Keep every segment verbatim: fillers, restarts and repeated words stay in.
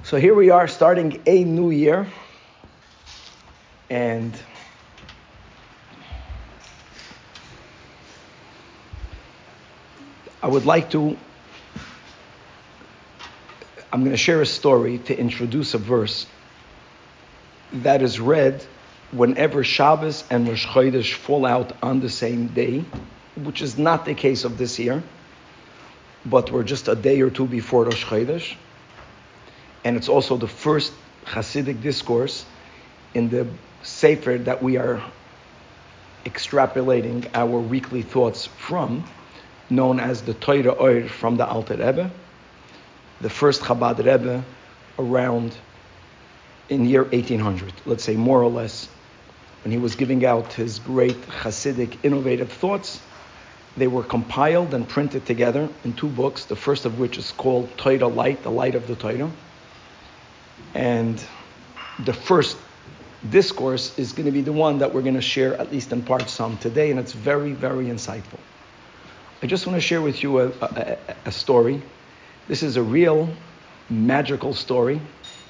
So here we are starting a new year, and I would like to, I'm going to share a story to introduce a verse that is read whenever Shabbos and Rosh Chodesh fall out on the same day, which is not the case of this year, but we're just a day or two before Rosh Chodesh. And it's also the first Hasidic discourse in the Sefer that we are extrapolating our weekly thoughts from, known as the Torah Ohr from the Alter Rebbe, the first Chabad Rebbe around in year eighteen hundred, let's say more or less, when he was giving out his great Hasidic innovative thoughts. They were compiled and printed together in two books, the first of which is called Torah Light, the Light of the Torah. And the first discourse is going to be the one that we're going to share, at least in part, some today, and it's very, very insightful. I just want to share with you a, a, a story. This is a real magical story.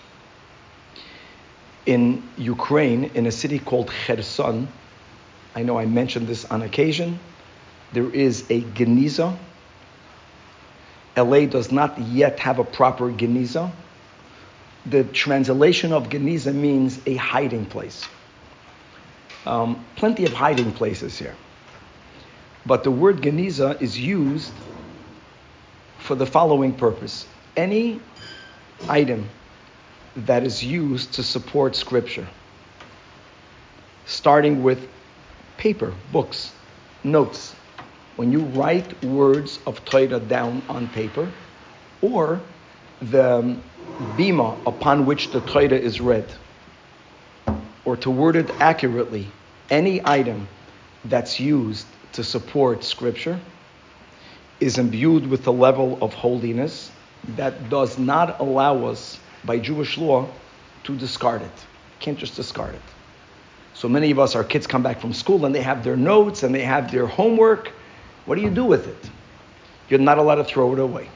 In Ukraine, in a city called Kherson, I know I mentioned this on occasion, there is a geniza. L A does not yet have a proper geniza. The translation of geniza means a hiding place. Um, plenty of hiding places here. But the word geniza is used for the following purpose. Any item that is used to support scripture, starting with paper, books, notes, when you write words of Torah down on paper, or the bima upon which the Torah is read, or to word it accurately, any item that's used to support scripture is imbued with a level of holiness that does not allow us by Jewish law to discard it. Can't just discard it. So many of us, our kids come back from school and they have their notes and they have their homework. What do you do with it? You're not allowed to throw it away.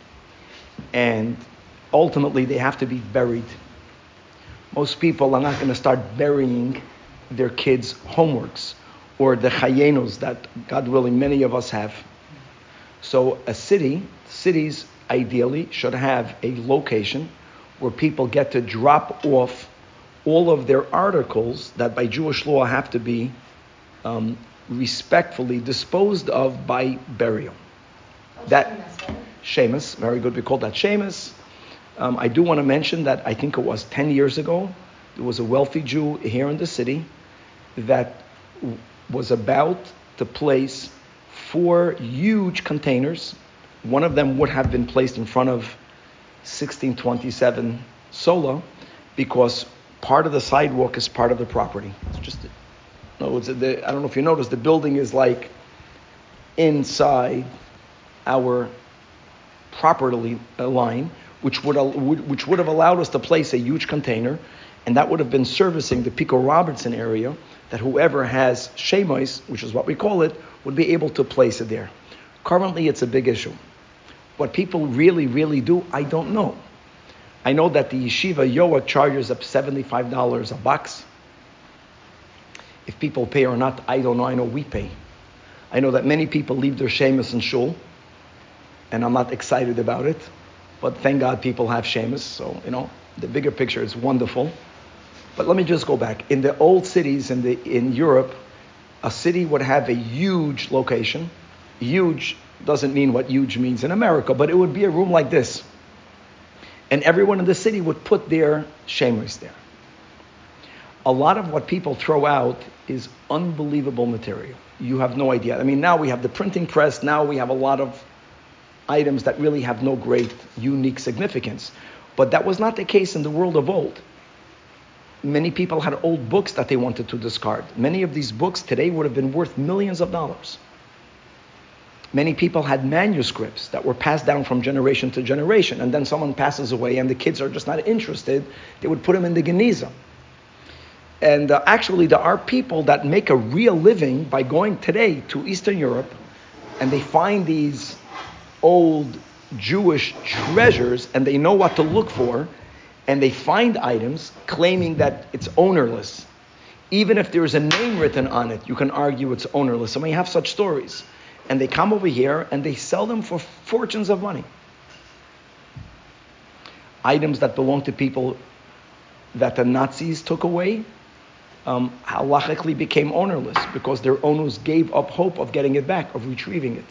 And ultimately, they have to be buried. Most people are not going to start burying their kids' homeworks or the chayenos that, God willing, many of us have. So a city, cities ideally should have a location where people get to drop off all of their articles that by Jewish law have to be um, respectfully disposed of by burial. Oh, That Sheamus, right? Sheamus, very good. We call that Sheamus. Um, I do want to mention that I think it was ten years ago, there was a wealthy Jew here in the city that w- was about to place four huge containers. One of them would have been placed in front of sixteen twenty-seven Sola because part of the sidewalk is part of the property. It's just, no, it's the, I don't know if you noticed, the building is like inside our property line, which would, which would have allowed us to place a huge container, and that would have been servicing the Pico Robertson area, that whoever has Shemois, which is what we call it, would be able to place it there. Currently, it's a big issue. What people really, really do, I don't know. I know that the yeshiva Yoa charges up seventy-five dollars a box. If people pay or not, I don't know. I know we pay. I know that many people leave their Shemus in shul, and I'm not excited about it. But thank God people have Shemus, so, you know, the bigger picture is wonderful. But let me just go back. In the old cities in the in Europe, a city would have a huge location. Huge doesn't mean what huge means in America, but it would be a room like this. And everyone in the city would put their shemus there. A lot of what people throw out is unbelievable material. You have no idea. I mean, now we have the printing press. Now we have a lot of items that really have no great, unique significance. But that was not the case in the world of old. Many people had old books that they wanted to discard. Many of these books today would have been worth millions of dollars. Many people had manuscripts that were passed down from generation to generation, and then someone passes away and the kids are just not interested. They would put them in the geniza. And uh, actually, there are people that make a real living by going today to Eastern Europe, and they find these old Jewish treasures, and they know what to look for, and they find items claiming that it's ownerless. Even if there is a name written on it, you can argue it's ownerless. And we have such stories. And they come over here and they sell them for fortunes of money. Items that belong to people that the Nazis took away, um, halachically became ownerless because their owners gave up hope of getting it back, of retrieving it.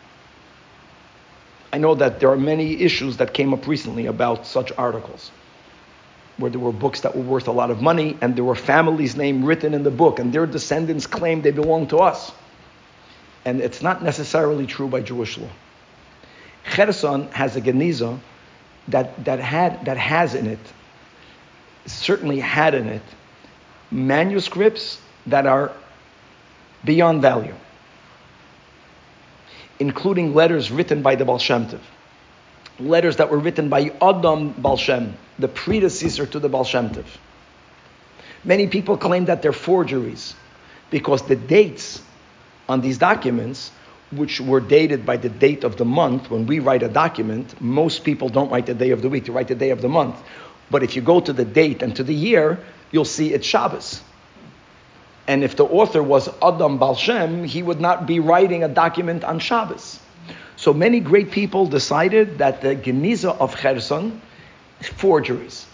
I know that there are many issues that came up recently about such articles, where there were books that were worth a lot of money and there were families' names written in the book and their descendants claimed they belong to us. And it's not necessarily true by Jewish law. Kherson has a geniza that, that, had, that has in it, certainly had in it, manuscripts that are beyond value, including letters written by the Baal Shem Tov, letters that were written by Adam Baal Shem, the predecessor to the Baal Shem Tov. Many people claim that they're forgeries because the dates on these documents, which were dated by the date of the month, when we write a document, most people don't write the day of the week, they write the day of the month. But if you go to the date and to the year, you'll see it's Shabbos. And if the author was Adam Baal Shem, he would not be writing a document on Shabbos. So many great people decided that the Geniza of Kherson is forgeries.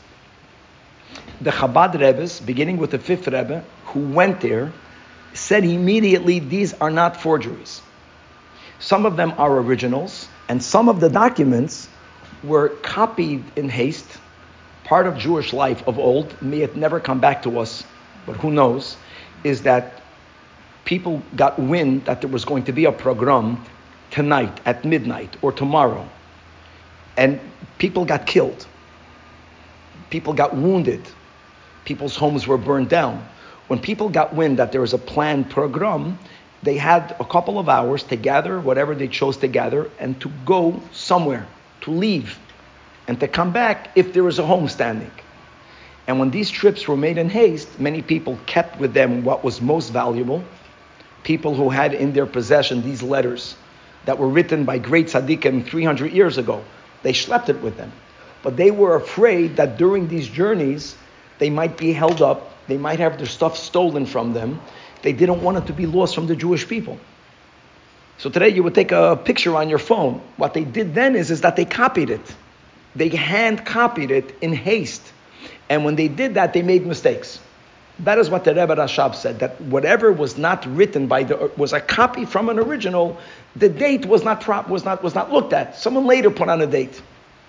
The Chabad Rebbes, beginning with the fifth Rebbe, who went there, said immediately these are not forgeries. Some of them are originals, and some of the documents were copied in haste. Part of Jewish life of old, may it never come back to us, but who knows, is that people got wind that there was going to be a pogrom tonight at midnight or tomorrow. And people got killed. People got wounded. People's homes were burned down. When people got wind that there was a planned pogrom, they had a couple of hours to gather whatever they chose to gather and to go somewhere, to leave, and to come back if there was a home standing. And when these trips were made in haste, many people kept with them what was most valuable. People who had in their possession these letters that were written by great tzaddikim three hundred years ago, they schlepped it with them. But they were afraid that during these journeys, they might be held up, they might have their stuff stolen from them. They didn't want it to be lost from the Jewish people. So today you would take a picture on your phone. What they did then is, is that they copied it. They hand copied it in haste. And when they did that, they made mistakes. That is what the Rebbe Rashab said, that whatever was not written by the, was a copy from an original, the date was not prop, was not, was not looked at. Someone later put on a date.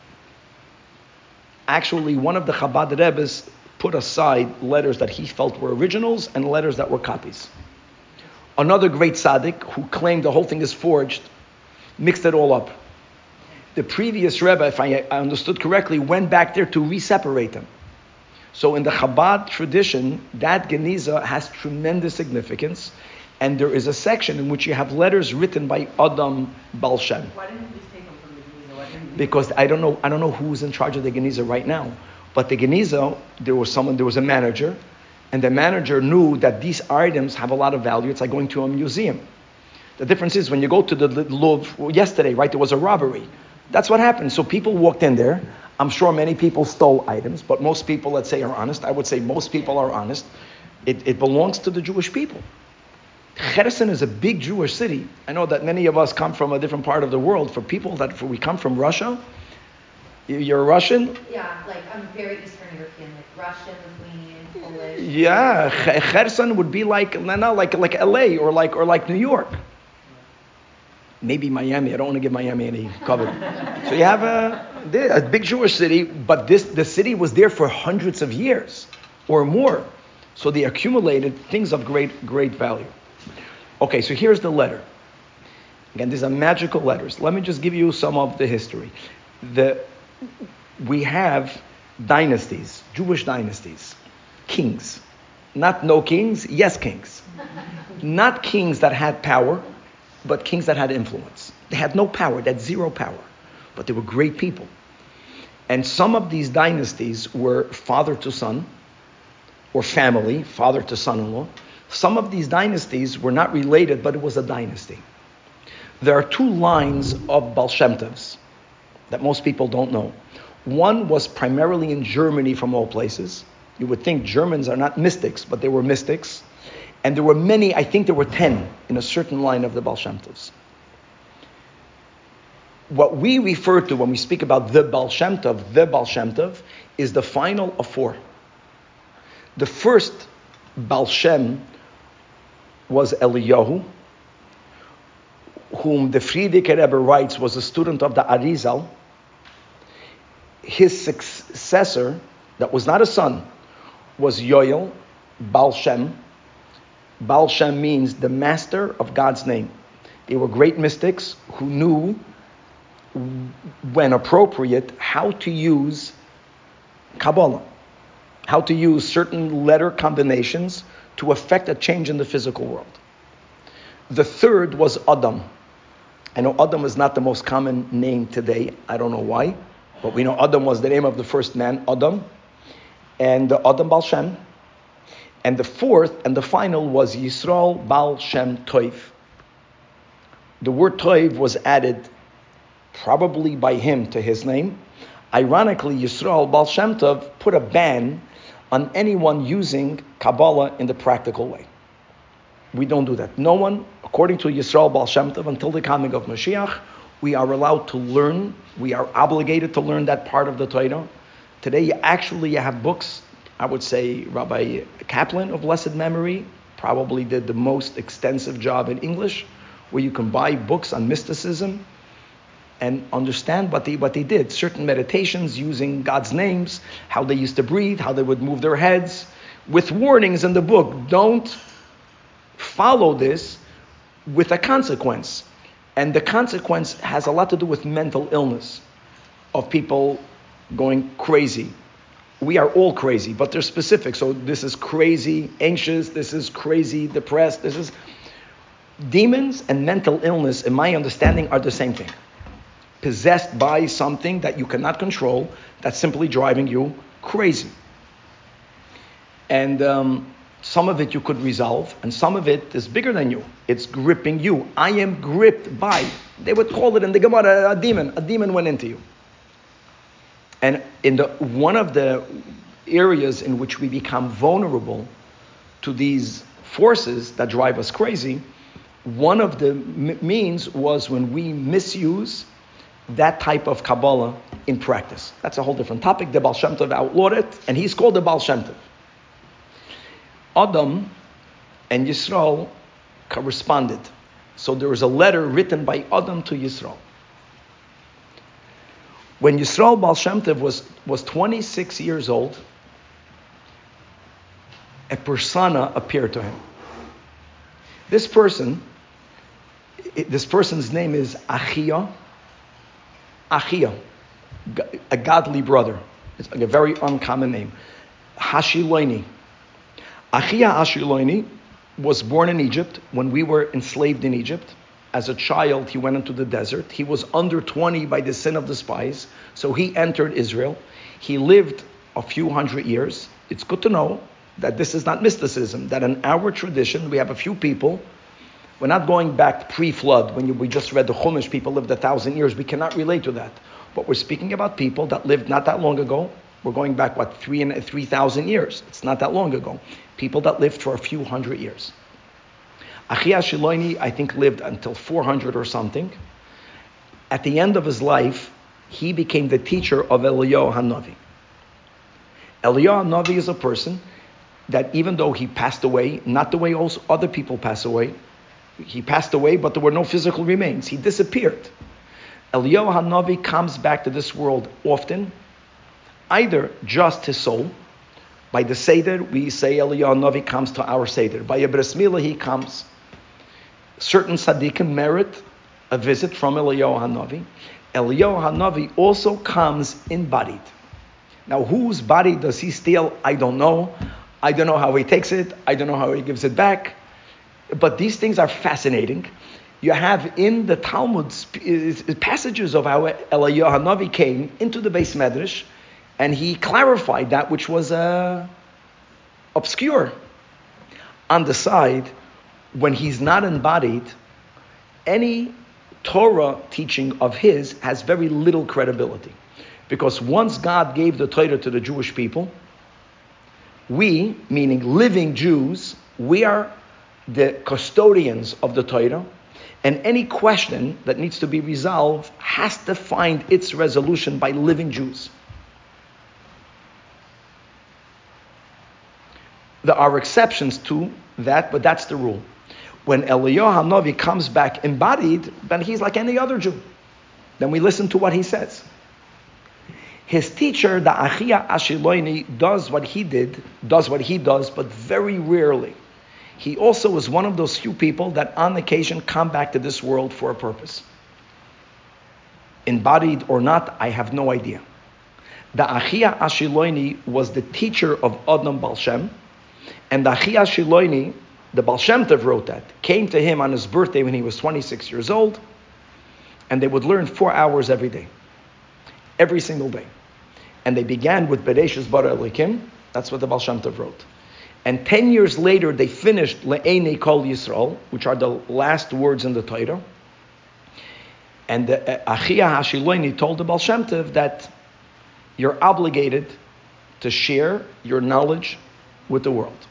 Actually, one of the Chabad Rebbes put aside letters that he felt were originals and letters that were copies. Another great tzaddik who claimed the whole thing is forged, mixed it all up. The previous Rebbe, if I understood correctly, went back there to re-separate them. So in the Chabad tradition, that Geniza has tremendous significance, and there is a section in which you have letters written by Adam Baal Shem. Why didn't you just take them from the Geniza? Why didn't you Because I don't know, I don't know who's in charge of the Geniza right now. But the Geniza, there was someone, there was a manager, and the manager knew that these items have a lot of value. It's like going to a museum. The difference is when you go to the Louvre, well, yesterday, right, there was a robbery. That's what happened. So people walked in there. I'm sure many people stole items, but most people, let's say, are honest. I would say most people are honest. It, it belongs to the Jewish people. Kherson is a big Jewish city. I know that many of us come from a different part of the world. For people that for we come from Russia, you're Russian? Yeah, like I'm very Eastern European, like Russian, Lithuanian, Polish. Yeah, Kherson would be like no, like like L A or like or like New York. Maybe Miami. I don't want to give Miami any cover. So you have a, a big Jewish city, but this the city was there for hundreds of years or more. So they accumulated things of great great value. Okay, so here's the letter. Again, these are magical letters. Let me just give you some of the history. The we have dynasties, Jewish dynasties, kings. Not no kings, yes kings. Not kings that had power, but kings that had influence. They had no power, they had zero power, but they were great people. And some of these dynasties were father to son, or family, father to son-in-law. Some of these dynasties were not related, but it was a dynasty. There are two lines of Baal Shem Tovs that most people don't know. One was primarily in Germany, from all places. You would think Germans are not mystics, but they were mystics. And there were many, I think there were ten in a certain line of the Baal Shem Tovs. What we refer to when we speak about the Baal Shem Tov, the Baal Shem Tov, is the final of four. The first Baal Shem was Eliyahu, whom the Frierdiker Rebbe writes was a student of the Arizal. His successor, that was not a son, was Yoel, Baal Shem. Baal Shem means the master of God's name. They were great mystics who knew, when appropriate, how to use Kabbalah, how to use certain letter combinations to affect a change in the physical world. The third was Adam. I know Adam is not the most common name today. I don't know why, but we know Adam was the name of the first man, Adam, and Adam Baal Shem. And the fourth and the final was Yisrael Baal Shem Tov. The word Tov was added probably by him to his name. Ironically, Yisrael Baal Shem Tov put a ban on anyone using Kabbalah in the practical way. We don't do that. No one, according to Yisrael Baal Shem Tov, until the coming of Mashiach, we are allowed to learn. We are obligated to learn that part of the Torah. Today, you actually you have books. I would say Rabbi Kaplan of blessed memory probably did the most extensive job in English, where you can buy books on mysticism and understand what they what they did. Certain meditations using God's names, how they used to breathe, how they would move their heads, with warnings in the book. Don't follow this with a consequence. And the consequence has a lot to do with mental illness, of people going crazy. We are all crazy, but they're specific. So this is crazy anxious, this is crazy depressed, this is... Demons and mental illness, in my understanding, are the same thing. Possessed by something that you cannot control, that's simply driving you crazy. And um, some of it you could resolve, and some of it is bigger than you. It's gripping you. I am gripped by, they would call it in the Gemara, a demon. A demon went into you. And in the one of the areas in which we become vulnerable to these forces that drive us crazy, one of the m- means was when we misuse that type of Kabbalah in practice. That's a whole different topic. The Baal Shem Tov outlawed it, and he's called the Baal Shem Tov. Adam and Yisrael corresponded. So there was a letter written by Adam to Yisrael. When Yisrael Baal Shem Tov was, was twenty-six years old, a persona appeared to him. This person, this person's name is Achia. Achia, a godly brother. It's like a very uncommon name. Hashiloini. Achia Hashiloini was born in Egypt when we were enslaved in Egypt. As a child, he went into the desert. He was under twenty by the sin of the spies, so he entered Israel. He lived a few hundred years. It's good to know that this is not mysticism, that in our tradition, we have a few people. We're not going back pre-flood, when you, we just read the Chumash, people lived a thousand years. We cannot relate to that. But we're speaking about people that lived not that long ago. We're going back, what, three and three thousand years. It's not that long ago. People that lived for a few hundred years. Achia Shiloini, I think, lived until four hundred or something. At the end of his life, he became the teacher of Eliyahu Hanavi. Eliyahu Hanavi is a person that, even though he passed away, not the way also other people pass away, he passed away, but there were no physical remains. He disappeared. Eliyahu Hanavi comes back to this world often, either just his soul. By the Seder, we say Eliyahu Hanavi comes to our Seder. By a Bris Milah, he comes. Certain tzaddikim merit a visit from Eliyahu Hanavi. Eliyahu Hanavi also comes embodied. Now, whose body does he steal? I don't know. I don't know how he takes it. I don't know how he gives it back. But these things are fascinating. You have in the Talmud passages of how Eliyahu Hanavi came into the Beis Medrash, and he clarified that which was uh, obscure. On the side, when he's not embodied, any Torah teaching of his has very little credibility. Because once God gave the Torah to the Jewish people, we, meaning living Jews, we are the custodians of the Torah, and any question that needs to be resolved has to find its resolution by living Jews. There are exceptions to that, but that's the rule. When Eliyahu HaNavi comes back embodied, then he's like any other Jew. Then we listen to what he says. His teacher, the Achia Ashiloini, does what he did, does what he does, but very rarely. He also is one of those few people that on occasion come back to this world for a purpose. Embodied or not, I have no idea. The Achia Ashiloini was the teacher of Adam Baal Shem, and the Achia Ashiloini, the Baal Shem Tov wrote that, came to him on his birthday when he was twenty-six years old, and they would learn four hours every day. Every single day. And they began with Bereshis Bara Elokim. That's what the Baal Shem Tov wrote. And ten years later, they finished Le'enei Kol Yisrael, which are the last words in the Torah. And the Achia Hashiloini told the Baal Shem Tov that you're obligated to share your knowledge with the world.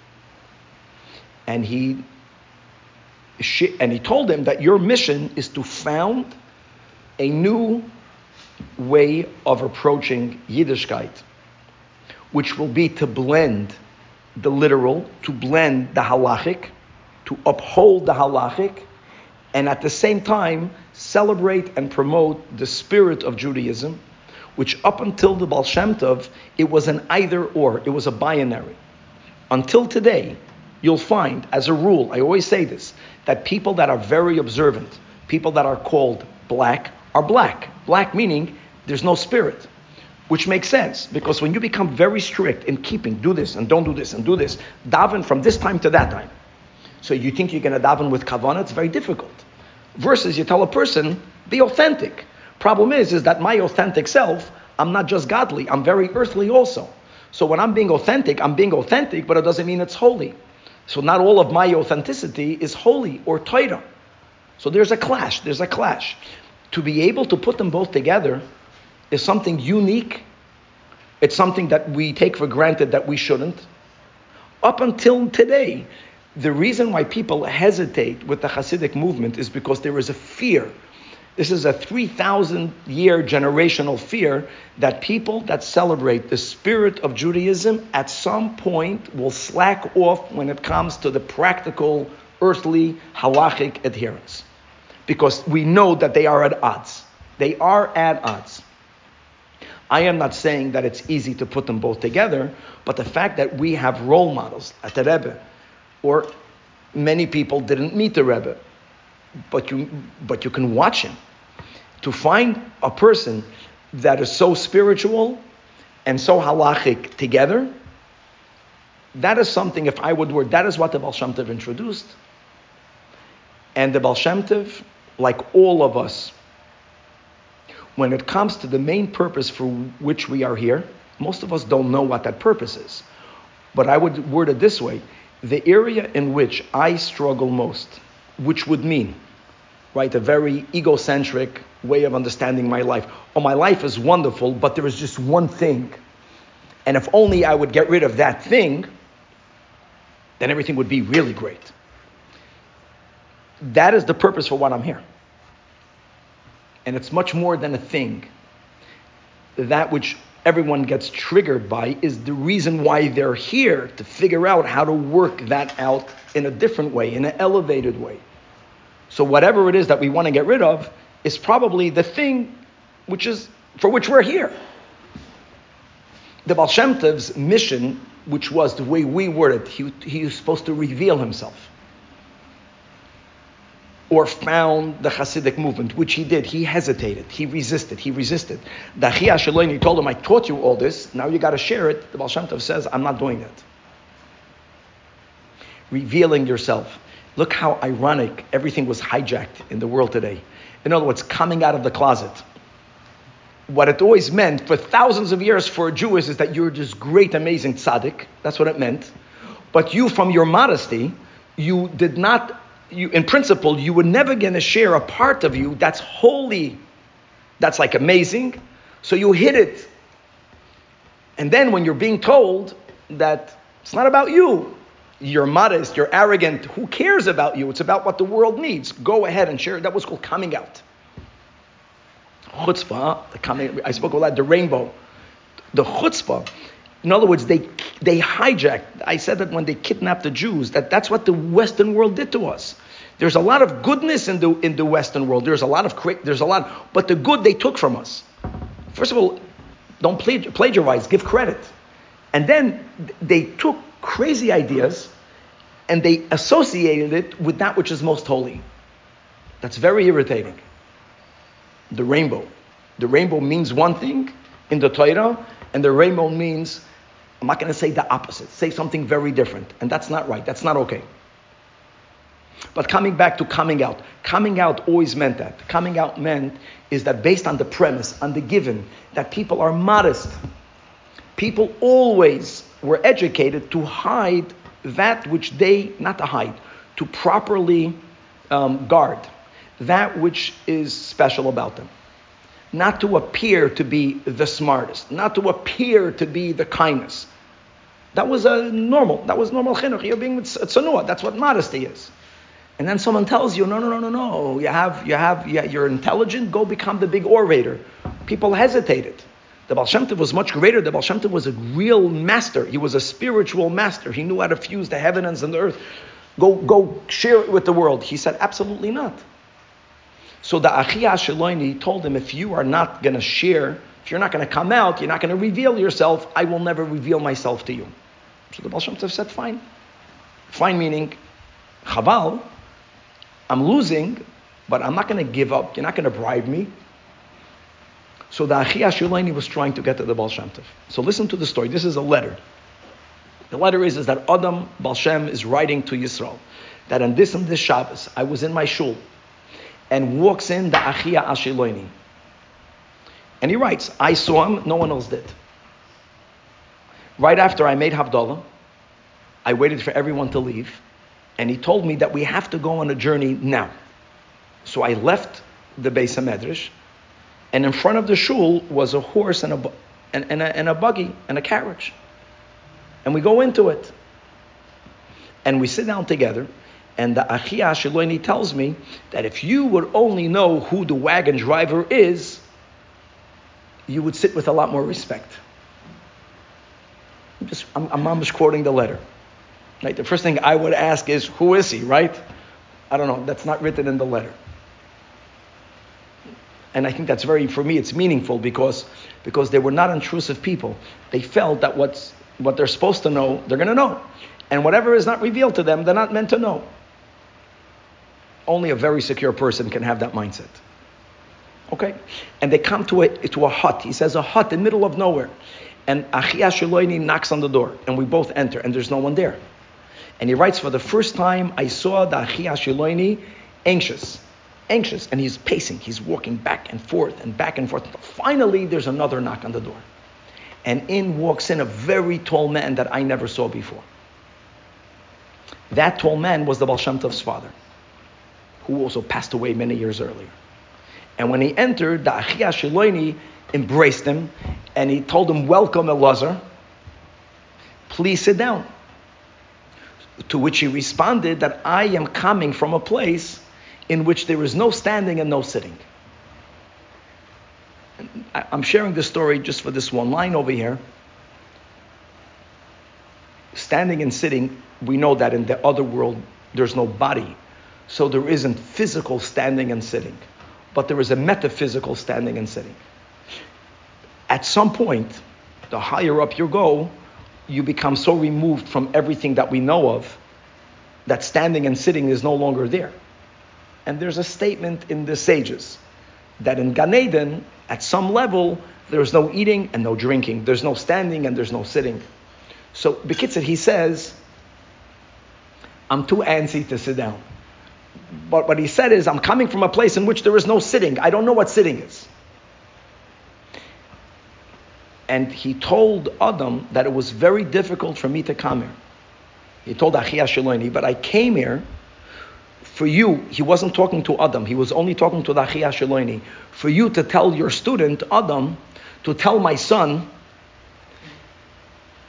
And he, and he told him that your mission is to found a new way of approaching Yiddishkeit, which will be to blend the literal, to blend the halachic, to uphold the halachic, and at the same time celebrate and promote the spirit of Judaism, which up until the Baal Shem Tov, it was an either or, it was a binary. Until today, you'll find, as a rule, I always say this, that people that are very observant, people that are called black, are black. Black meaning there's no spirit. Which makes sense, because when you become very strict in keeping, do this and don't do this and do this, daven from this time to that time. So you think you're going to daven with kavanah, it's very difficult. Versus you tell a person, be authentic. Problem is, is that my authentic self, I'm not just godly, I'm very earthly also. So when I'm being authentic, I'm being authentic, but it doesn't mean it's holy. So not all of my authenticity is holy or Torah. So there's a clash, there's a clash. To be able to put them both together is something unique. It's something that we take for granted that we shouldn't. Up until today, the reason why people hesitate with the Hasidic movement is because there is a fear. This is a three thousand year generational fear that people that celebrate the spirit of Judaism at some point will slack off when it comes to the practical, earthly, halachic adherence. Because we know that they are at odds. They are at odds. I am not saying that it's easy to put them both together, but the fact that we have role models at the Rebbe, or many people didn't meet the Rebbe, but you but you can watch him. To find a person that is so spiritual and so halachic together, that is something, if I would word, that is what the Baal Shem Tov introduced. And the Baal Shem Tov, like all of us, when it comes to the main purpose for which we are here, most of us don't know what that purpose is. But I would word it this way. The area in which I struggle most, which would mean, right, a very egocentric way of understanding my life. Oh, my life is wonderful, but there is just one thing. And if only I would get rid of that thing, then everything would be really great. That is the purpose for what I'm here. And it's much more than a thing. That which everyone gets triggered by is the reason why they're here, to figure out how to work that out in a different way, in an elevated way. So whatever it is that we want to get rid of is probably the thing which is for which we're here. The Baal Shem Tov's mission, which was the way we word it, he, he was supposed to reveal himself. Or found the Hasidic movement, which he did. He hesitated. He resisted. He resisted. The Achia Shaloni told him, I taught you all this. Now you got to share it. The Baal Shem Tov says, I'm not doing that. Revealing yourself. Look how ironic everything was hijacked in the world today. In other words, coming out of the closet. What it always meant for thousands of years for a Jew is, is that you're this great, amazing tzaddik. That's what it meant. But you, from your modesty, you did not... You, in principle, you were never going to share a part of you that's holy, that's like amazing. So you hid it And then when you're being told that it's not about you, you're modest, you're arrogant, who cares about you? It's about what the world needs. Go ahead and share. That was called coming out. Chutzpah, the coming, I spoke about the rainbow. The chutzpah, in other words, they they hijacked. I said that when they kidnapped the Jews, that that's what the Western world did to us. There's a lot of goodness in the in the Western world. There's a lot of there's a lot, but the good they took from us. First of all, don't plagiarize, give credit. And then they took crazy ideas and they associated it with that which is most holy. That's very irritating. The rainbow. The rainbow means one thing in the Torah, and the rainbow means, I'm not going to say the opposite, say something very different. And that's not right. That's not okay. But coming back to coming out, coming out always meant that. Coming out meant is that based on the premise, on the given, that people are modest. People always were educated to hide that which they, not to hide, to properly um, guard that which is special about them. Not to appear to be the smartest, not to appear to be the kindest. That was a normal, that was normal chinuch. You're being tzanua. That's what modesty is. And then someone tells you, no, no, no, no, no. You have, you have, you're intelligent. Go become the big orator. People hesitated. The Baal Shem Tov was much greater. The Baal Shem Tov was a real master. He was a spiritual master. He knew how to fuse the heavens and the earth. Go, go share it with the world. He said, absolutely not. So the Achia Sheloini told him, if you are not going to share, if you're not going to come out, you're not going to reveal yourself, I will never reveal myself to you. So the Baal Shem Tov said, fine. Fine meaning, Chaval, I'm losing, but I'm not going to give up. You're not going to bribe me. So the Achia Sheloini was trying to get to the Baal Shem Tov. So listen to the story. This is a letter. The letter is, is that Adam Baal Shem is writing to Yisrael that on this and this Shabbos, I was in my shul, and walks in the Achia Sheloini. And he writes, I saw him, no one else did. Right after I made Havdalah, I waited for everyone to leave, and he told me that we have to go on a journey now. So I left the Beis HaMedrash, and in front of the shul was a horse and a, and, and, a, and a buggy and a carriage. And we go into it. And we sit down together, and the Achia Sheloini tells me that if you would only know who the wagon driver is, you would sit with a lot more respect. I'm just, I'm, I'm almost quoting the letter. Right? The first thing I would ask is, who is he, right? I don't know, that's not written in the letter. And I think that's very, for me, it's meaningful because, because they were not intrusive people. They felt that what's, what they're supposed to know, they're going to know. And whatever is not revealed to them, they're not meant to know. Only a very secure person can have that mindset. Okay? And they come to a, to a hut. He says a hut in the middle of nowhere. And Achia Sheloini knocks on the door. And we both enter. And there's no one there. And he writes, for the first time, I saw the Achia Sheloini anxious. Anxious. And he's pacing. He's walking back and forth and back and forth. Finally, there's another knock on the door. And in walks in a very tall man that I never saw before. That tall man was the Baal Shem Tov's father, who also passed away many years earlier. And when he entered, the Achia Sheloini embraced him, and he told him, welcome, Elazar. Please sit down. To which he responded that I am coming from a place in which there is no standing and no sitting. And I'm sharing this story just for this one line over here. Standing and sitting, we know that in the other world, there's no body. So there isn't physical standing and sitting. But there is a metaphysical standing and sitting. At some point, the higher up you go, you become so removed from everything that we know of that standing and sitting is no longer there. And there's a statement in the sages that in Gan Eden, at some level, there's no eating and no drinking. There's no standing and there's no sitting. So, B'kitzur, he says, I'm too antsy to sit down. But what he said is, I'm coming from a place in which there is no sitting. I don't know what sitting is. And he told Adam that it was very difficult for me to come here. He told Achia Sheloini, but I came here for you. He wasn't talking to Adam. He was only talking to the Achia Sheloini. For you to tell your student, Adam, to tell my son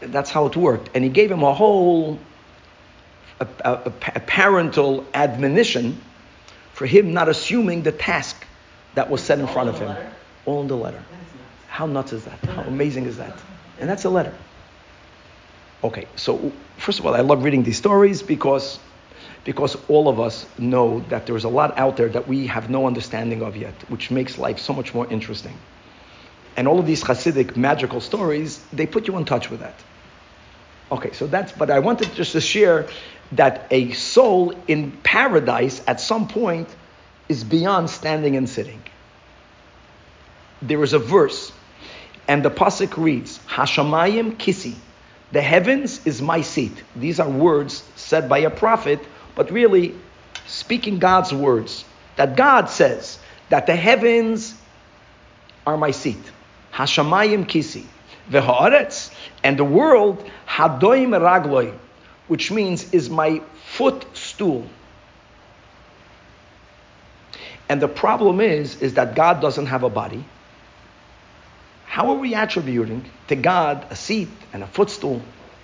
That's how it worked. And he gave him a whole a, a, a parental admonition for him not assuming the task that was set in front of him. Letter? All in the letter. How nuts is that? How amazing is that? And that's a letter. Okay, so first of all, I love reading these stories because, because all of us know that there's a lot out there that we have no understanding of yet, which makes life so much more interesting. And all of these Hasidic magical stories, they put you in touch with that. Okay, so that's, but I wanted just to share that a soul in paradise at some point is beyond standing and sitting. There is a verse, and the pasuk reads, Hashamayim kisi, the heavens is my seat. These are words said by a prophet, but really speaking God's words, that God says that the heavens are my seat. Hashamayim kisi, v'haaretz, and the world hadoim ragloi, which means is my footstool. And the problem is, is that God doesn't have a body. How are we attributing to God a seat and a footstool?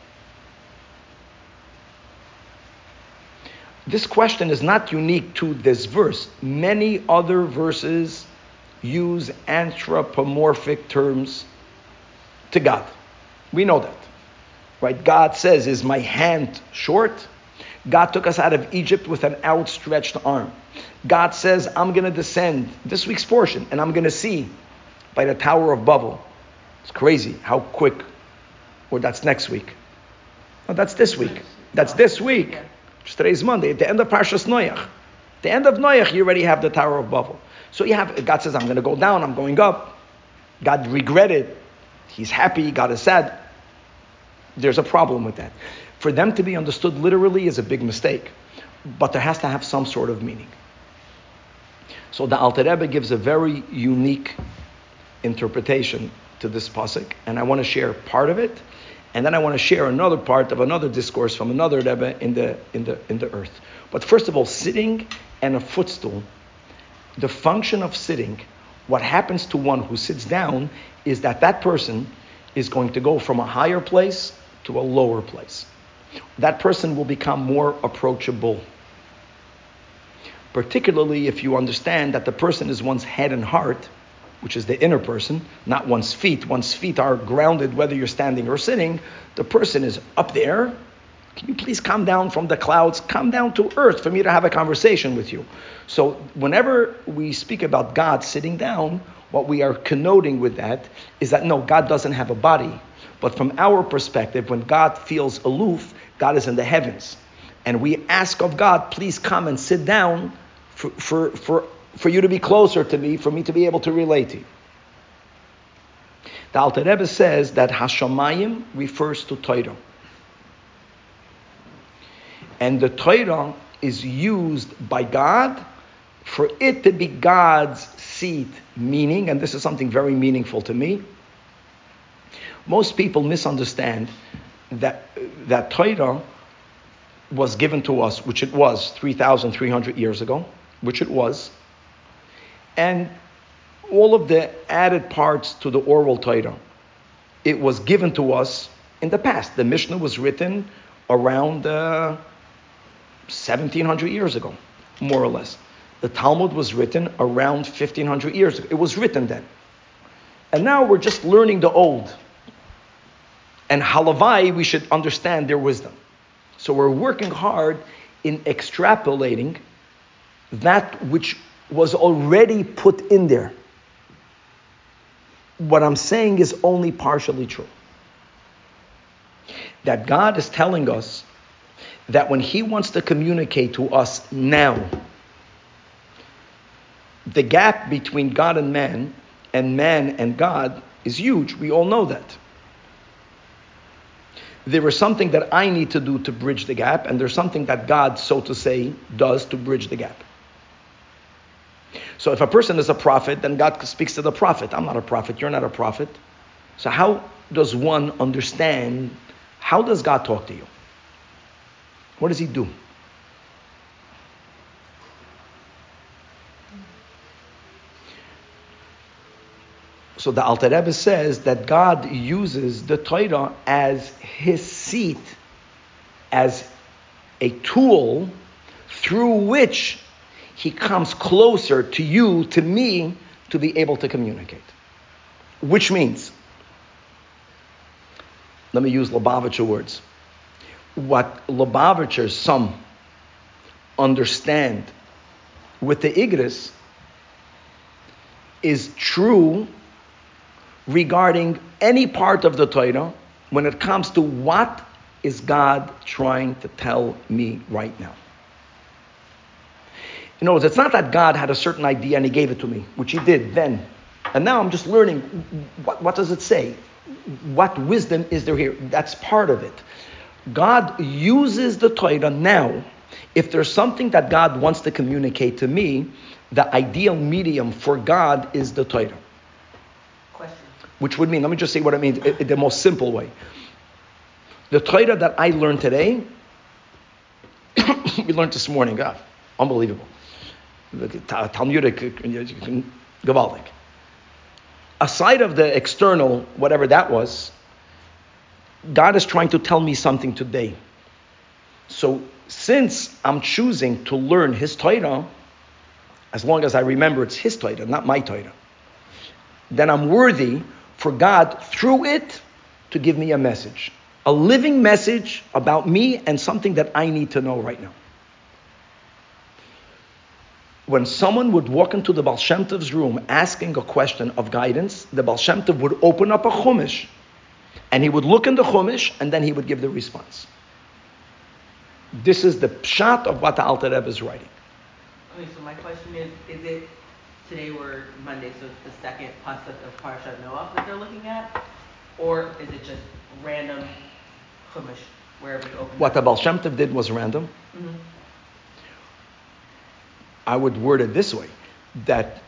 This question is not unique to this verse. Many other verses use anthropomorphic terms to God. We know that. Right? God says, is my hand short? God took us out of Egypt with an outstretched arm. God says, I'm going to descend this week's portion and I'm going to see by the Tower of Babel. It's crazy how quick, or that's next week. No, that's this week. That's this week. Just today's Monday. At the end of Parshas Noach. At the end of Noach, you already have the Tower of Babel. So you have, God says, I'm going to go down, I'm going up. God regretted. He's happy, God is sad. There's a problem with that. For them to be understood literally is a big mistake. But there has to have some sort of meaning. So the Alter Rebbe gives a very unique interpretation to this pasuk, and I want to share part of it, and then I want to share another part of another discourse from another Rebbe in the in the in the earth. But first of all, sitting and a footstool, the function of sitting, what happens to one who sits down is that that person is going to go from a higher place to a lower place. That person will become more approachable. Particularly if you understand that the person is one's head and heart, which is the inner person, not one's feet. One's feet are grounded whether you're standing or sitting. The person is up there. Can you please come down from the clouds? Come down to earth for me to have a conversation with you. So whenever we speak about God sitting down, what we are connoting with that is that no, God doesn't have a body. But from our perspective, when God feels aloof, God is in the heavens. And we ask of God, please come and sit down for, for, for, for you to be closer to me, for me to be able to relate to you. The Alter Rebbe says that Hashamayim refers to Torah. And the Torah is used by God for it to be God's seat, meaning, and this is something very meaningful to me, most people misunderstand that that Torah was given to us, which it was three thousand three hundred years ago, which it was, and all of the added parts to the oral Torah, it was given to us in the past. The Mishnah was written around uh, seventeen hundred years ago, more or less. The Talmud was written around fifteen hundred years ago. It was written then. And now we're just learning the old. And halavai, we should understand their wisdom. So we're working hard in extrapolating that which was already put in there. What I'm saying is only partially true. That God is telling us that when He wants to communicate to us now, the gap between God and man, and man and God, is huge. We all know that. There is something that I need to do to bridge the gap, and there's something that God, so to say, does to bridge the gap. So if a person is a prophet, then God speaks to the prophet. I'm not a prophet, you're not a prophet. So how does one understand, how does God talk to you? What does He do? So the Alter Rebbe says that God uses the Torah as his seat, as a tool through which he comes closer to you, to me, to be able to communicate. Which means, let me use Lubavitcher words. What Lubavitchers, some, understand with the Igris is true regarding any part of the Torah when it comes to what is God trying to tell me right now. In other words, it's not that God had a certain idea and he gave it to me, which he did then. And now I'm just learning, what, what does it say? What wisdom is there here? That's part of it. God uses the Torah now. If there's something that God wants to communicate to me, the ideal medium for God is the Torah. Question. Which would mean, let me just say what it means in the most simple way. The Torah that I learned today, we learned this morning, God, unbelievable. Talmudic, gewaltig. Aside of the external, whatever that was, God is trying to tell me something today. So since I'm choosing to learn his Torah, as long as I remember it's his Torah, not my Torah, then I'm worthy for God through it to give me a message. A living message about me and something that I need to know right now. When someone would walk into the Baal Shem Tov's room asking a question of guidance, the Baal Shem Tov would open up a Chumash and he would look in the Chumash and then he would give the response. This is the pshat of what the Alter Rebbe is writing. Okay, so my question is, is it, today we're Monday, so it's the second pasuk of Parashat Noach that they're looking at? Or is it just random Chumash, wherever you open What it? the Baal Shem Tov did was random. Mm-hmm. I would word it this way, that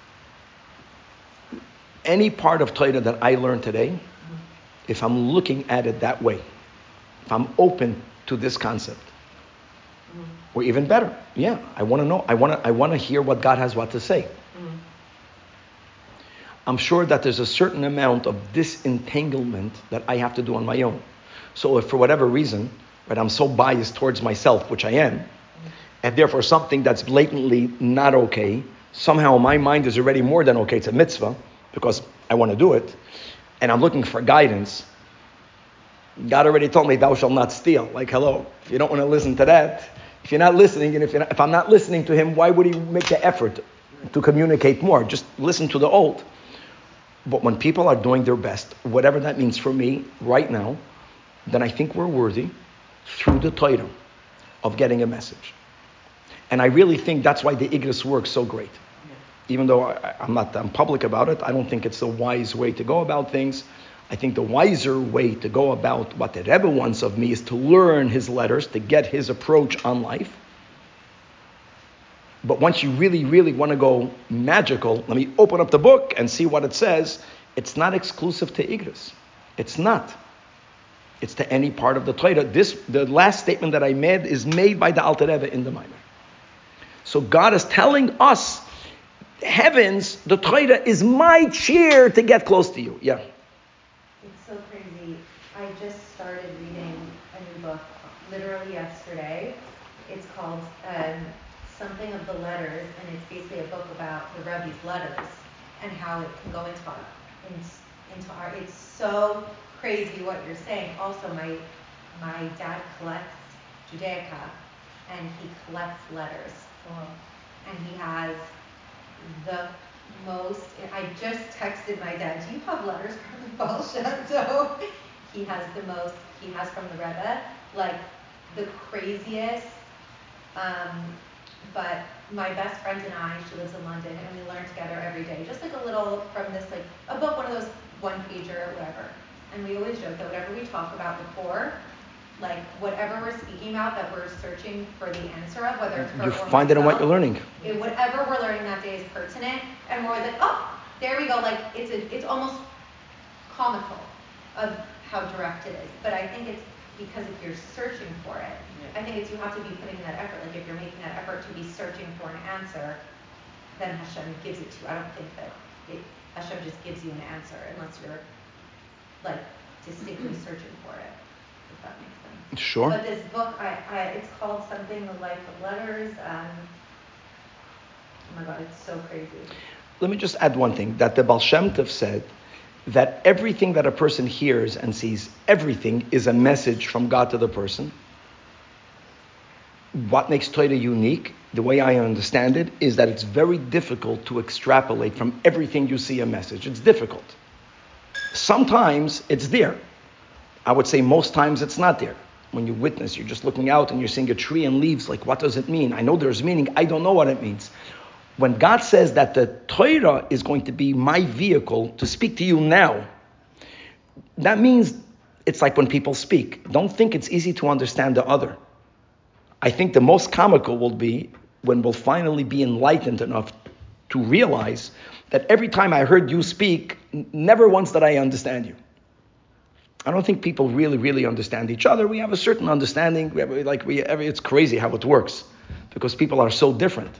any part of Torah that I learned today, mm-hmm. if I'm looking at it that way, if I'm open to this concept, mm-hmm. or even better, yeah, I want to know, I want to I want to hear what God has what to say. Mm-hmm. I'm sure that there's a certain amount of disentanglement that I have to do on my own. So if for whatever reason, right, I'm so biased towards myself, which I am, and therefore something that's blatantly not okay, somehow my mind is already more than okay. It's a mitzvah because I want to do it, and I'm looking for guidance. God already told me, thou shalt not steal. Like, hello, if you don't want to listen to that, if you're not listening, and if, you're not, if I'm not listening to him, why would he make the effort to communicate more? Just listen to the old. But when people are doing their best, whatever that means for me right now, then I think we're worthy through the Torah of getting a message. And I really think that's why the Igris works so great. Yeah. Even though I, I'm not I'm public about it, I don't think it's the wise way to go about things. I think the wiser way to go about what the Rebbe wants of me is to learn his letters, to get his approach on life. But once you really, really want to go magical, let me open up the book and see what it says. It's not exclusive to Igris. It's not. It's to any part of the Torah. This, the last statement that I made is made by the Alter Rebbe in the Maimer. So God is telling us, heavens, the Torah is my chair to get close to you. Yeah. It's so crazy. I just started reading a new book literally yesterday. It's called um, Something of the Letters, and it's basically a book about the Rebbe's letters and how it can go into our, in, into our, it's so crazy what you're saying. Also, my my dad collects Judaica, and he collects letters. Wow. And he has the most, I just texted my dad, do you have letters from the Baal Shem Tov? He has the most, he has from the Rebbe, like the craziest, um, but my best friend and I, she lives in London, and we learn together every day, just like a little from this, like a book, one of those one pager or whatever. And we always joke that whatever we talk about before, like whatever we're speaking about that we're searching for the answer of, whether it's her You or find it in what myself, you're learning. It, whatever we're learning that day is pertinent, and we're always like, oh, there we go. Like it's a, it's almost comical of how direct it is. But I think it's because if you're searching for it, yeah. I think it's you have to be putting in that effort. Like if you're making that effort to be searching for an answer, then Hashem gives it to you. I don't think that it Hashem just gives you an answer unless you're like distinctly searching for it. If that makes sense. Sure. But this book, I, I it's called something, The Life of Letters. Um, oh my God, it's so crazy. Let me just add one thing, that the Baal Shem Tov said that everything that a person hears and sees, everything is a message from God to the person. What makes Torah unique, the way I understand it, is that it's very difficult to extrapolate from everything you see a message. It's difficult. Sometimes it's there. I would say most times it's not there. When you witness, you're just looking out and you're seeing a tree and leaves, like what does it mean? I know there's meaning, I don't know what it means. When God says that the Torah is going to be my vehicle to speak to you now, that means it's like when people speak. Don't think it's easy to understand the other. I think the most comical will be when we'll finally be enlightened enough to realize that every time I heard you speak, never once did I understand you. I don't think people really, really understand each other. We have a certain understanding. We have, like we, it's crazy how it works because people are so different.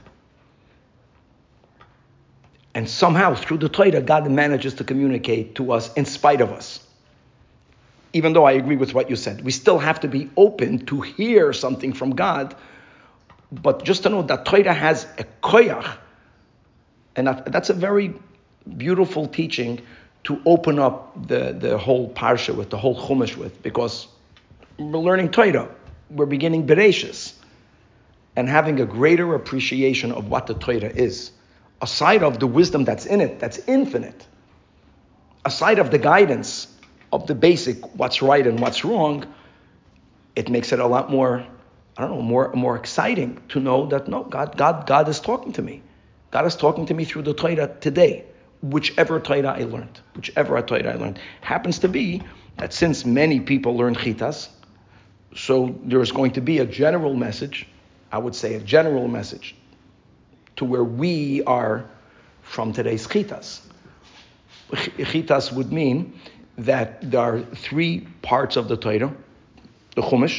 And somehow through the Torah, God manages to communicate to us in spite of us. Even though I agree with what you said, we still have to be open to hear something from God. But just to know that Torah has a koyach, and that's a very beautiful teaching to open up the, the whole parsha with, the whole chumash with, because we're learning Torah, we're beginning Bereshis, and having a greater appreciation of what the Torah is, aside of the wisdom that's in it, that's infinite, aside of the guidance of the basic, what's right and what's wrong, it makes it a lot more, I don't know, more more exciting to know that no, God, God, God is talking to me. God is talking to me through the Torah today, whichever Torah I learned, whichever Torah I learned. Happens to be that since many people learn Chitas, so there's going to be a general message, I would say a general message, to where we are from today's Chitas. Chitas would mean that there are three parts of the Torah: the Chumash,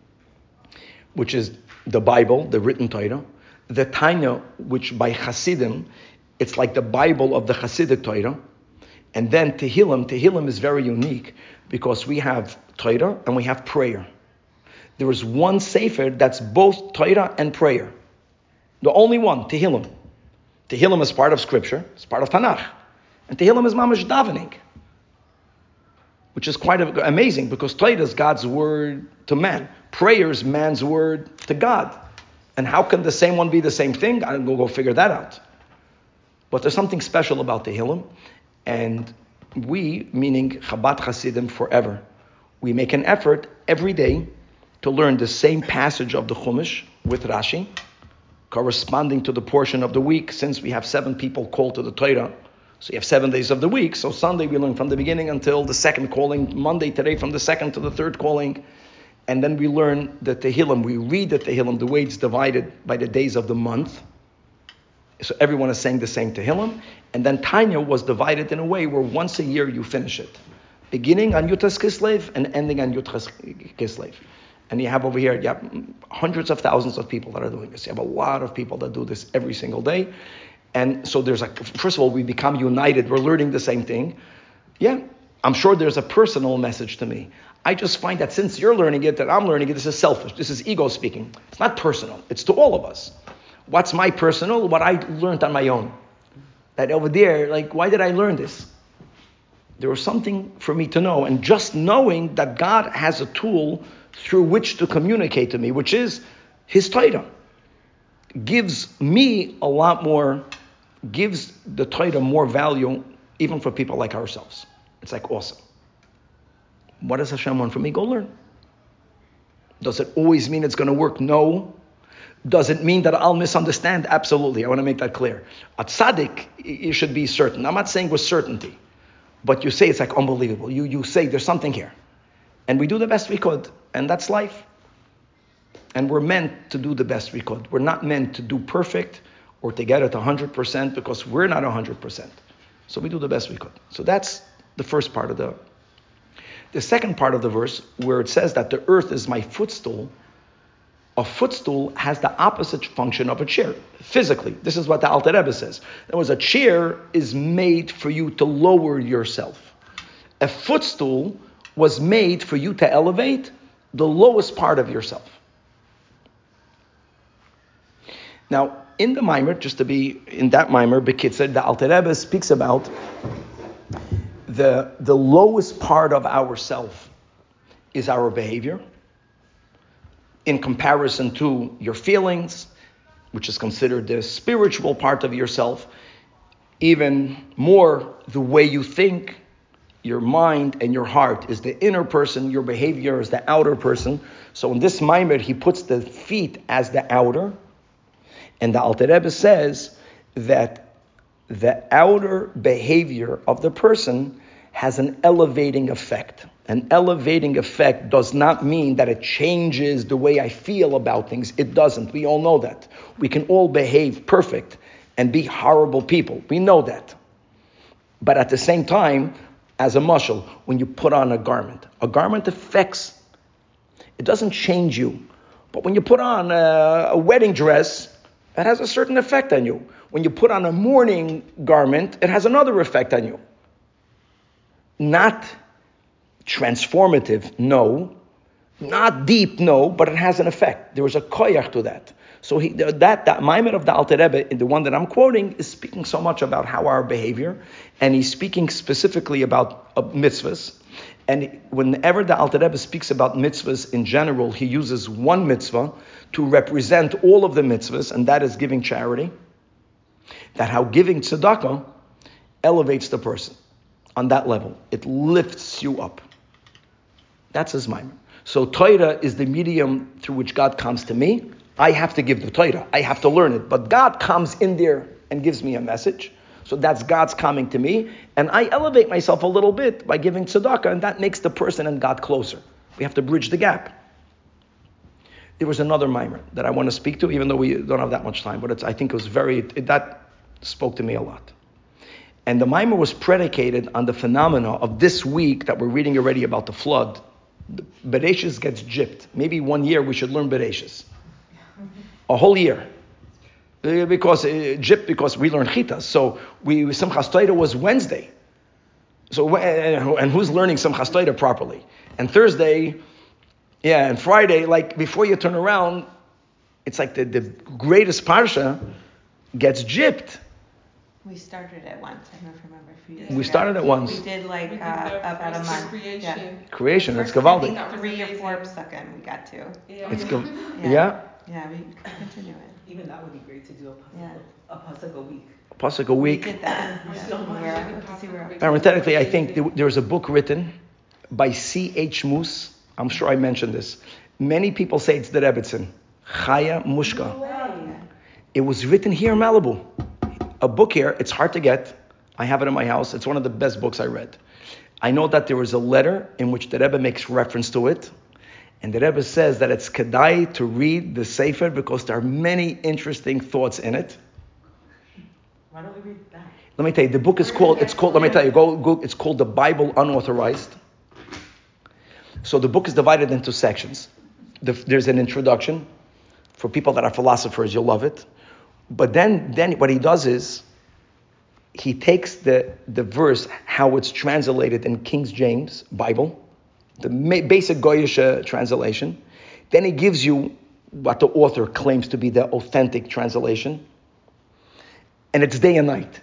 which is the Bible, the written Torah; the Tanya, which by Hasidim, it's like the Bible of the Hasidic Torah; and then Tehillim. Tehillim is very unique because we have Torah and we have prayer. There is one Sefer that's both Torah and prayer. The only one, Tehillim. Tehillim is part of Scripture, it's part of Tanakh. And Tehillim is mamash davening, which is quite amazing because Torah is God's word to man. Prayer is man's word to God. And how can the same one be the same thing? I'll go, go figure that out. But there's something special about Tehillim. And we, meaning Chabad Hasidim forever, we make an effort every day to learn the same passage of the Chumash with Rashi, corresponding to the portion of the week, since we have seven people called to the Torah. So you have seven days of the week. So Sunday we learn from the beginning until the second calling. Monday today from the second to the third calling. And then we learn the Tehillim. We read the Tehillim the way it's divided by the days of the month. So everyone is saying the same Tehillim. And then Tanya was divided in a way where once a year you finish it. Beginning on Yutas Kislev and ending on Yutas Kislev. And you have over here, you have hundreds of thousands of people that are doing this. You have a lot of people that do this every single day. And so there's like, first of all, we become united. We're learning the same thing. Yeah, I'm sure there's a personal message to me. I just find that since you're learning it, that I'm learning it, this is selfish. This is ego speaking. It's not personal. It's to all of us. What's my personal? What I learned on my own. That over there, like, why did I learn this? There was something for me to know. And just knowing that God has a tool through which to communicate to me, which is His Torah, gives me a lot more, gives the Torah more value, even for people like ourselves. It's like awesome. What does Hashem want from me? Go learn. Does it always mean it's going to work? No. Does it mean that I'll misunderstand? Absolutely. I want to make that clear. At tzaddik, you should be certain. I'm not saying with certainty, but you say it's like unbelievable. You you say there's something here. And we do the best we could. And that's life. And we're meant to do the best we could. We're not meant to do perfect or to get it one hundred percent because we're not one hundred percent. So we do the best we could. So that's the first part of the... The second part of the verse, where it says that the earth is my footstool, A footstool has the opposite function of a chair, physically. This is what the Alter Rebbe says. In other words, a chair is made for you to lower yourself. A footstool was made for you to elevate the lowest part of yourself. Now, in the Maimer, just to be in that Maimer, Bekitzer, the Alter Rebbe speaks about the, the lowest part of ourself is our behavior, in comparison to your feelings, which is considered the spiritual part of yourself, even more the way you think, your mind and your heart is the inner person, your behavior is the outer person. So in this Maimer, he puts the feet as the outer, and the Alter Rebbe says that the outer behavior of the person has an elevating effect. An elevating effect does not mean that it changes the way I feel about things. It doesn't. We all know that. We can all behave perfect and be horrible people. We know that. But at the same time, as a muscle, when you put on a garment, a garment affects, it doesn't change you. But when you put on a, a wedding dress, it has a certain effect on you. When you put on a mourning garment, it has another effect on you. Not transformative, no. Not deep, no, but it has an effect. There is a koyach to that. So he, that that Maimer of the Alter Rebbe, the one that I'm quoting, is speaking so much about how our behavior, and he's speaking specifically about uh, mitzvahs. And whenever the Alter Rebbe speaks about mitzvahs in general, he uses one mitzvah to represent all of the mitzvahs, and that is giving charity. That how giving tzedakah elevates the person on that level. It lifts you up. That's his Maimer. So Torah is the medium through which God comes to me. I have to give the Torah. I have to learn it. But God comes in there and gives me a message. So that's God's coming to me. And I elevate myself a little bit by giving tzedakah, and that makes the person and God closer. We have to bridge the gap. There was another Maimer that I want to speak to, even though we don't have that much time. But it's, I think it was very, it, that spoke to me a lot. And the Maimer was predicated on the phenomena of this week that we're reading already about the flood. Bereshis gets gypped. Maybe one year we should learn Bereshis. A whole year. Because, uh, gypped because we learn Chitas. So we, Simchas Torah was Wednesday. So, and who's learning Simchas Torah properly? And Thursday, yeah, and Friday, like before you turn around, it's like the, the greatest Parsha gets gypped. We started at once. I don't remember if you. Yeah. We started at once. We did like we did uh, about a month. Creation. Yeah. Creation. It's First, Gavaldi. I think three or four second we got to. Yeah. It's go- yeah. yeah. Yeah, we continue it. Even that would be great to do a pasuk, Yeah. a pasuk a week. Pasuk a week. We did that. Yeah. Yeah. So much. Where, to see where. Parenthetically, I think there, there was a book written by C H Moose. I'm sure I mentioned this. Many people say it's the Rebbetzin. Chaya Mushka. No way. It was written here in Malibu. A book here. It's hard to get. I have it in my house. It's one of the best books I read. I know that there was a letter in which the Rebbe makes reference to it. And the Rebbe says that it's kedai to read the Sefer because there are many interesting thoughts in it. Why don't we read that? Let me tell you, the book is called, it's called, let me tell you, go, go, it's called The Bible Unauthorized. So the book is divided into sections. The, there's an introduction. For people that are philosophers, you'll love it. But then, then what he does is, he takes the, the verse, how it's translated in King James Bible, the ma- basic Goyish uh, translation. Then he gives you what the author claims to be the authentic translation. And it's day and night.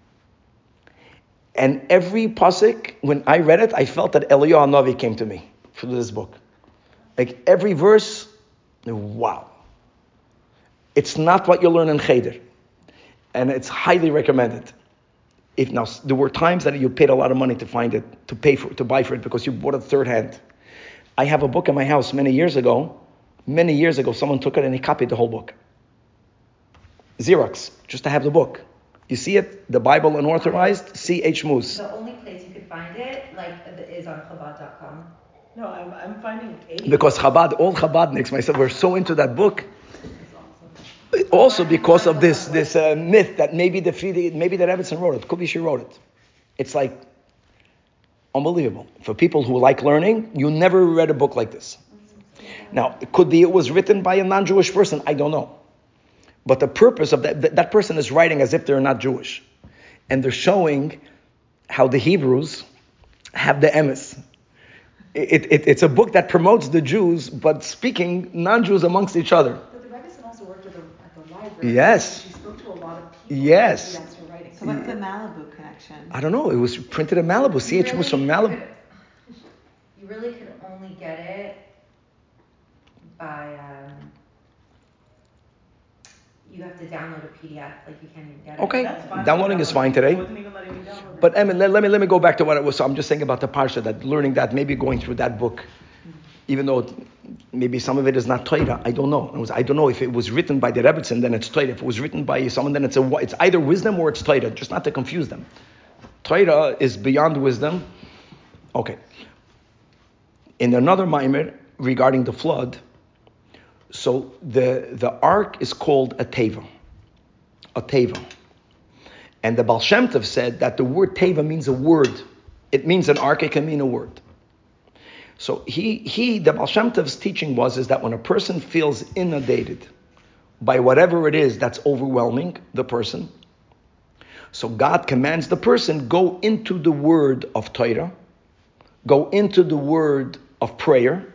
And every pasuk, when I read it, I felt that Eliyahu Hanavi came to me for this book. Like every verse, wow. It's not what you learn in Cheder. And it's highly recommended. If now there were times that you paid a lot of money to find it, to pay for, to buy for it because you bought it third hand. I have a book in my house many years ago. Many years ago, someone took it and he copied the whole book. Xerox, just to have the book. You see it, the Bible Unauthorized, C H Moose. The only place you could find it, like, is on Chabad dot com. No, I'm, I'm finding eight. Because Chabad, all Chabadniks, myself, we're so into that book. Also because of this this uh, myth that maybe the maybe the Rebbetzin wrote it. Could be she wrote it. It's like unbelievable. For people who like learning, you never read a book like this. Now, it could be it was written by a non-Jewish person. I don't know. But the purpose of that, that, that person is writing as if they're not Jewish. And they're showing how the Hebrews have the emes. It, it, it's a book that promotes the Jews, but speaking non-Jews amongst each other. But the Rebbetzin also worked at the, at the library. Yes. She spoke to a lot of people. Yes. That's her writing. So what's the Malibu connection? I don't know. It was printed in Malibu. C H was from Malibu. You really could only get it by, um, you have to download a P D F, like you can't even get it. Okay, That's fine. downloading is fine today. It wasn't even letting me download it. But Emin, let, let me let me go back to what I was. So I'm just saying about the parsha, that learning that, maybe going through that book, even though it, maybe some of it is not Torah, I don't know. It was, I don't know if it was written by the Rebbetzin, then it's Torah. If it was written by someone, then it's a it's either wisdom or it's Torah. Just not to confuse them. Torah is beyond wisdom. Okay. In another Maimer regarding the flood, so the the ark is called a teva. A teva. And the Baal Shem Tov said that the word teva means a word. It means an ark, it can mean a word. So he, he the Baal Shem Tov's teaching was is that when a person feels inundated by whatever it is that's overwhelming the person, so God commands the person, go into the word of Torah, go into the word of prayer,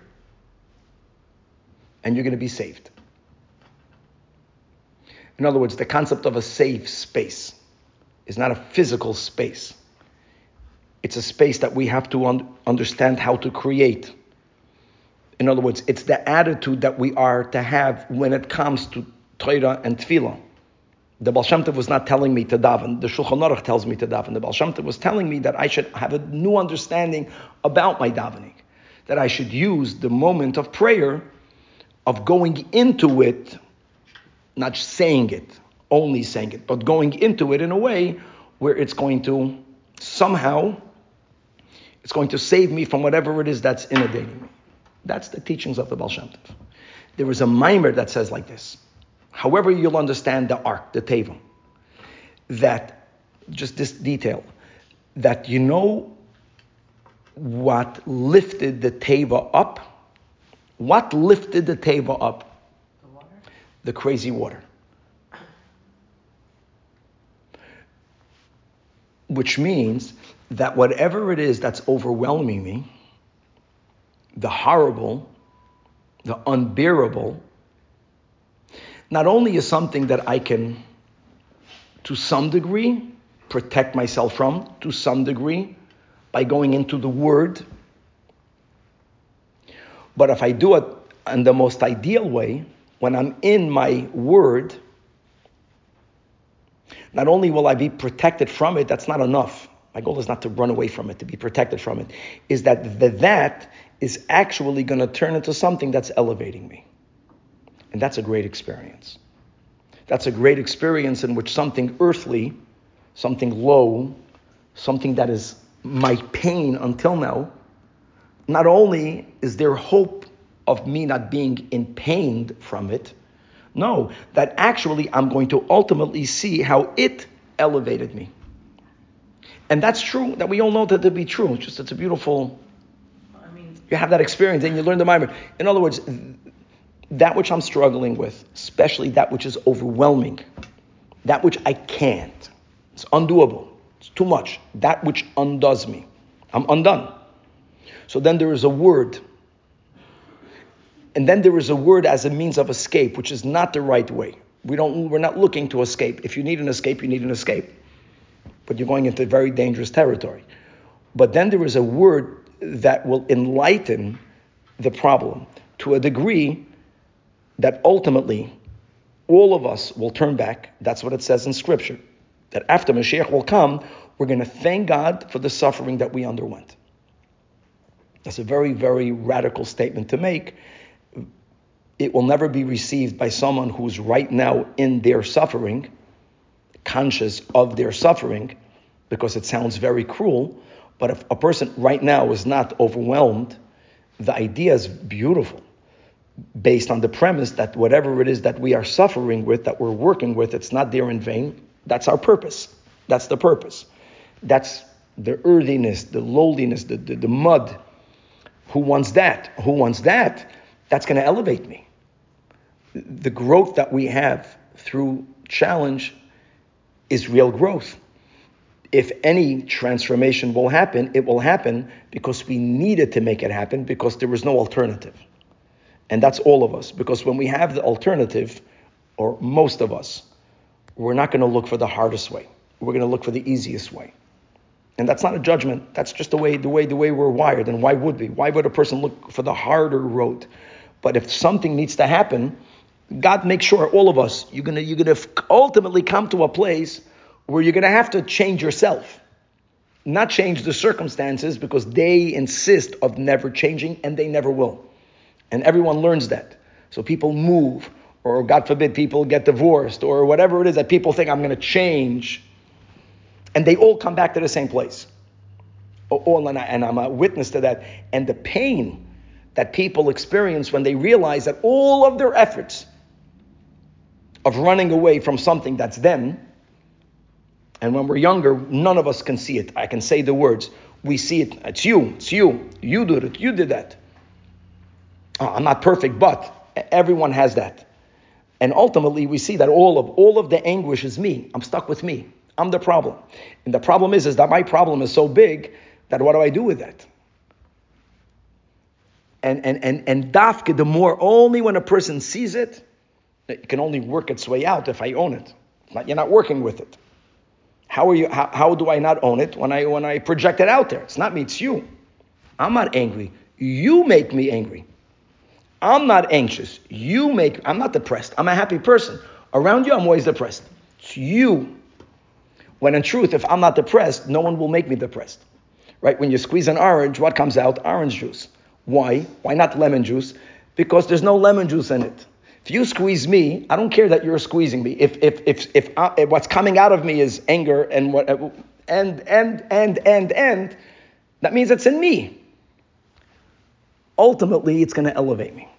and you're going to be saved. In other words, the concept of a safe space is not a physical space. It's a space that we have to un- understand how to create. In other words, it's the attitude that we are to have when it comes to Torah and Tefillah. The Baal Shem Tov was not telling me to daven. The Shulchan Aruch tells me to daven. The Baal Shem Tov was telling me that I should have a new understanding about my davening. That I should use the moment of prayer, of going into it, not saying it, only saying it, but going into it in a way where it's going to somehow, it's going to save me from whatever it is that's inundating me. That's the teachings of the Baal Shem Tov. There is a mimer that says like this. However you'll understand the ark, the teva, that, just this detail, that you know what lifted the teva up? What lifted the teva up? The water? The crazy water. Which means that whatever it is that's overwhelming me, the horrible, the unbearable, not only is something that I can, to some degree, protect myself from, to some degree, by going into the Word, but if I do it in the most ideal way, when I'm in my Word, not only will I be protected from it, that's not enough. My goal is not to run away from it, to be protected from it. Is that the that is actually going to turn into something that's elevating me. And that's a great experience. That's a great experience in which something earthly, something low, something that is my pain until now, not only is there hope of me not being in pain from it, no, that actually I'm going to ultimately see how it elevated me. And that's true, that we all know that to be true. It's just, it's a beautiful, I mean, you have that experience and you learn the mimer. In other words, that which I'm struggling with, especially that which is overwhelming, that which I can't, it's undoable, it's too much, that which undoes me, I'm undone. So then there is a word. And then there is a word as a means of escape, which is not the right way. We don't, we're not looking to escape. If you need an escape, you need an escape. But you're going into very dangerous territory. But then there is a word that will enlighten the problem to a degree that ultimately all of us will turn back. That's what it says in Scripture. That after Mashiach will come, we're going to thank God for the suffering that we underwent. That's a very, very radical statement to make. It will never be received by someone who's right now in their suffering, conscious of their suffering, because it sounds very cruel. But if a person right now is not overwhelmed, the idea is beautiful, based on the premise that whatever it is that we are suffering with, that we're working with, it's not there in vain. That's our purpose. That's the purpose. That's the earthiness, the lowliness, the, the, the mud. Who wants that? Who wants that? That's going to elevate me. The growth that we have through challenge is real growth. If any transformation will happen, it will happen because we needed to make it happen because there was no alternative. And that's all of us. Because when we have the alternative, or most of us, we're not going to look for the hardest way. We're going to look for the easiest way. And that's not a judgment. That's just the way, the way, the way we're wired. And why would we? Why would a person look for the harder road? But if something needs to happen, God makes sure all of us, you're gonna, you're gonna ultimately come to a place where you're gonna have to change yourself, not change the circumstances, because they insist of never changing, and they never will. And everyone learns that. So people move, or God forbid, people get divorced, or whatever it is that people think I'm gonna change, and they all come back to the same place. All, and, I, and I'm a witness to that. And the pain that people experience when they realize that all of their efforts of running away from something that's them, and when we're younger, none of us can see it. I can say the words. We see it. It's you. It's you. You did it. You did that. Oh, I'm not perfect, but everyone has that. And ultimately, we see that all of all of the anguish is me. I'm stuck with me. I'm the problem. And the problem is, is that my problem is so big that what do I do with that? And and and and dafke, the more, only when a person sees it, it can only work its way out if I own it. You're not working with it. How are you? How, how do I not own it when I when I project it out there? It's not me, it's you. I'm not angry. You make me angry. I'm not anxious. You make. I'm not depressed. I'm a happy person. Around you, I'm always depressed. It's you. When in truth, if I'm not depressed, no one will make me depressed. Right? When you squeeze an orange, what comes out? Orange juice. Why? Why not lemon juice? Because there's no lemon juice in it. If you squeeze me, I don't care that you're squeezing me. If if if if, I, if what's coming out of me is anger and what and and and and and, that means it's in me. Ultimately, it's going to elevate me.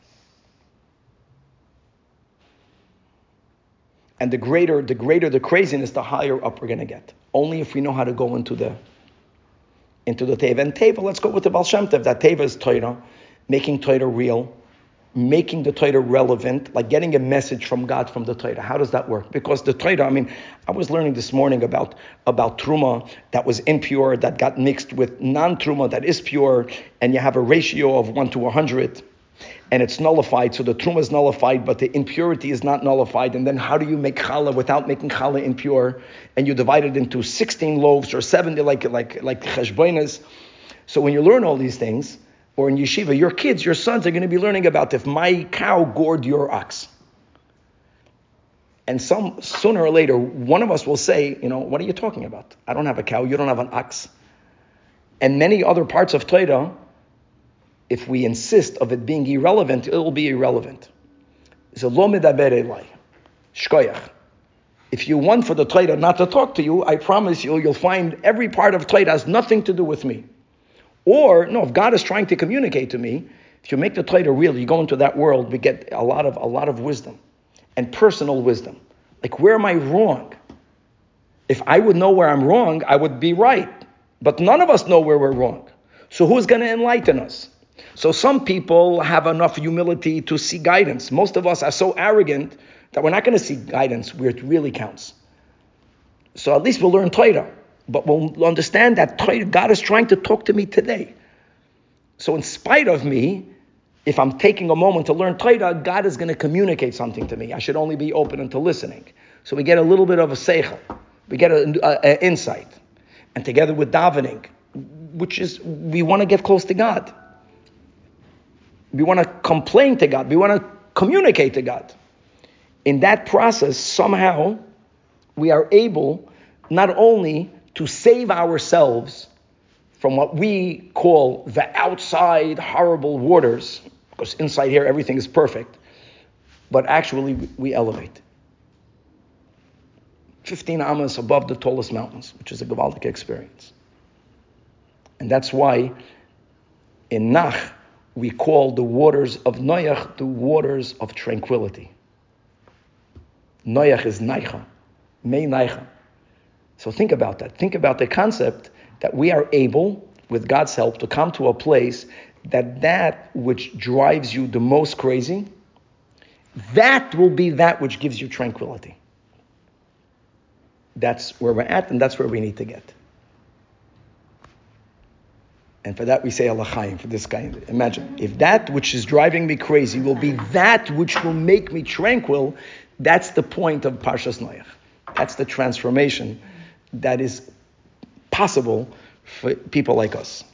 And the greater the greater the craziness, the higher up we're going to get. Only if we know how to go into the into the teva. And teva, let's go with the Baal Shem Tov. That teva is Torah, making Torah real, making the Torah relevant, like getting a message from God from the Torah. How does that work? Because the Torah, I mean, I was learning this morning about, about Truma that was impure, that got mixed with non-Truma that is pure, and you have a ratio of one to one hundred, and it's nullified. So the Truma is nullified, but the impurity is not nullified. And then how do you make challah without making challah impure? And you divide it into sixteen loaves or seventy, like like like cheshbonos. So when you learn all these things, or in yeshiva, your kids, your sons are going to be learning about if my cow gored your ox. And some sooner or later, one of us will say, you know, what are you talking about? I don't have a cow, you don't have an ox. And many other parts of Torah, if we insist of it being irrelevant, it will be irrelevant. So lo medaber elai, shkoyach. If you want for the Torah not to talk to you, I promise you, you'll find every part of Torah has nothing to do with me. Or, no, if God is trying to communicate to me, if you make the Torah real, you go into that world, we get a lot of a lot of wisdom and personal wisdom. Like, where am I wrong? If I would know where I'm wrong, I would be right. But none of us know where we're wrong. So who's going to enlighten us? So some people have enough humility to see guidance. Most of us are so arrogant that we're not going to see guidance where it really counts. So at least we'll learn Torah. But we'll understand that God is trying to talk to me today. So in spite of me, if I'm taking a moment to learn Torah, God is going to communicate something to me. I should only be open into listening. So we get a little bit of a seichel. We get an insight. And together with davening, which is, we want to get close to God. We want to complain to God. We want to communicate to God. In that process, somehow, we are able not only to save ourselves from what we call the outside horrible waters, because inside here everything is perfect, but actually we elevate. fifteen amas above the tallest mountains, which is a gewaldic experience. And that's why in Nach, we call the waters of Noach the waters of tranquility. Noach is Naicha, Mei Naicha. So think about that. Think about the concept that we are able, with God's help, to come to a place that that which drives you the most crazy, that will be that which gives you tranquility. That's where we're at, and that's where we need to get. And for that we say Allah Chaim, for this guy. Imagine, if that which is driving me crazy will be that which will make me tranquil, that's the point of Parshas Noach. That's the transformation that is possible for people like us.